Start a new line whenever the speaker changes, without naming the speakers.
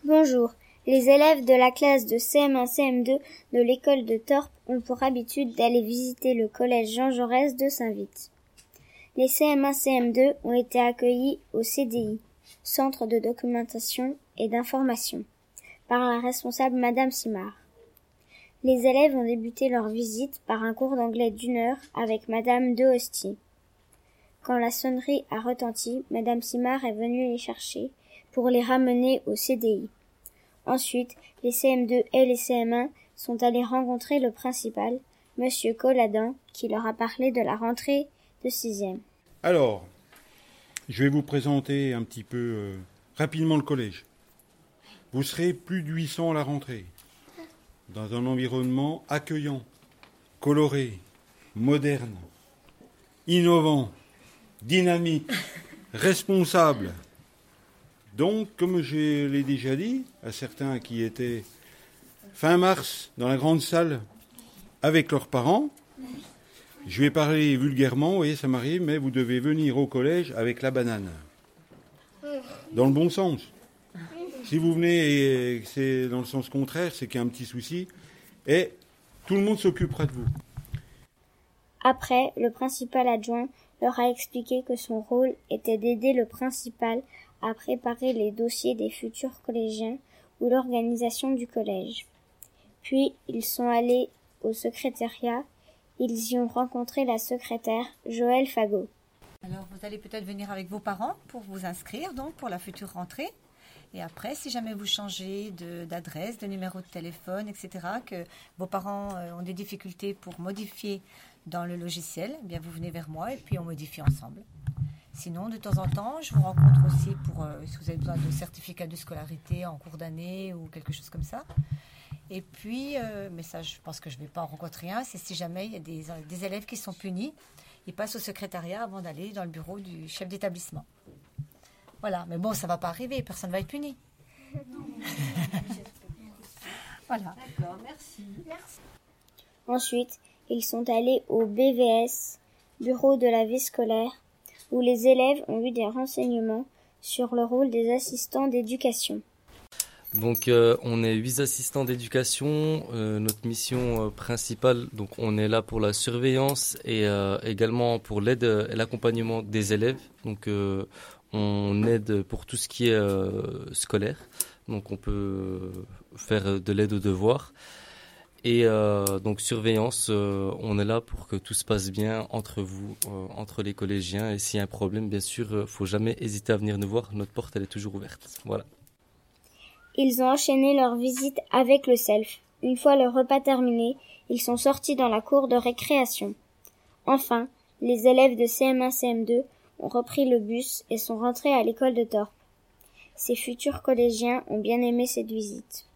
Bonjour, les élèves de la classe de CM1-CM2 de l'école de Torp ont pour habitude d'aller visiter le collège Jean Jaurès de Saint-Vite. Les CM1-CM2 ont été accueillis au CDI, Centre de documentation et d'information, par la responsable Madame Simard. Les élèves ont débuté leur visite par un cours d'anglais d'1 heure avec Madame de Hosty. Quand la sonnerie a retenti, Madame Simard est venue les chercher pour les ramener au CDI. Ensuite, les CM2 et les CM1 sont allés rencontrer le principal, Monsieur Colladin, qui leur a parlé de la rentrée de 6e.
Alors, je vais vous présenter un petit peu rapidement le collège. Vous serez plus de 800 à la rentrée, dans un environnement accueillant, coloré, moderne, innovant, dynamique, responsable. Donc, comme je l'ai déjà dit à certains qui étaient fin mars dans la grande salle avec leurs parents, je vais parler vulgairement, vous voyez, ça m'arrive, mais vous devez venir au collège avec la banane. Dans le bon sens. Si vous venez et que c'est dans le sens contraire, c'est qu'il y a un petit souci, et tout le monde s'occupera de vous.
Après, le principal adjoint leur a expliqué que son rôle était d'aider le principal à préparer les dossiers des futurs collégiens ou l'organisation du collège. Puis, ils sont allés au secrétariat. Ils y ont rencontré la secrétaire, Joëlle Fagot.
Alors, vous allez peut-être venir avec vos parents pour vous inscrire, donc, pour la future rentrée. Et après, si jamais vous changez d'adresse, de numéro de téléphone, etc., que vos parents ont des difficultés pour modifier dans le logiciel, eh bien vous venez vers moi et puis on modifie ensemble. Sinon, de temps en temps, je vous rencontre aussi pour si vous avez besoin de certificat de scolarité en cours d'année ou quelque chose comme ça. Et puis, mais ça, je pense que je ne vais pas en rencontrer un, c'est si jamais il y a des élèves qui sont punis, ils passent au secrétariat avant d'aller dans le bureau du chef d'établissement. Voilà, mais bon, ça ne va pas arriver, personne ne va être puni. Voilà.
D'accord, merci.
Ensuite, ils sont allés au BVS, bureau de la vie scolaire, où les élèves ont eu des renseignements sur le rôle des assistants d'éducation.
Donc on est 8 assistants d'éducation. Notre mission principale, donc on est là pour la surveillance et également pour l'aide et l'accompagnement des élèves. Donc on aide pour tout ce qui est scolaire. Donc on peut faire de l'aide aux devoirs. Et donc surveillance, on est là pour que tout se passe bien entre vous, entre les collégiens. Et s'il y a un problème, bien sûr, faut jamais hésiter à venir nous voir. Notre porte, elle est toujours ouverte. Voilà.
Ils ont enchaîné leur visite avec le self. Une fois le repas terminé, ils sont sortis dans la cour de récréation. Enfin, les élèves de CM1-CM2 ont repris le bus et sont rentrés à l'école de Torp. Ces futurs collégiens ont bien aimé cette visite.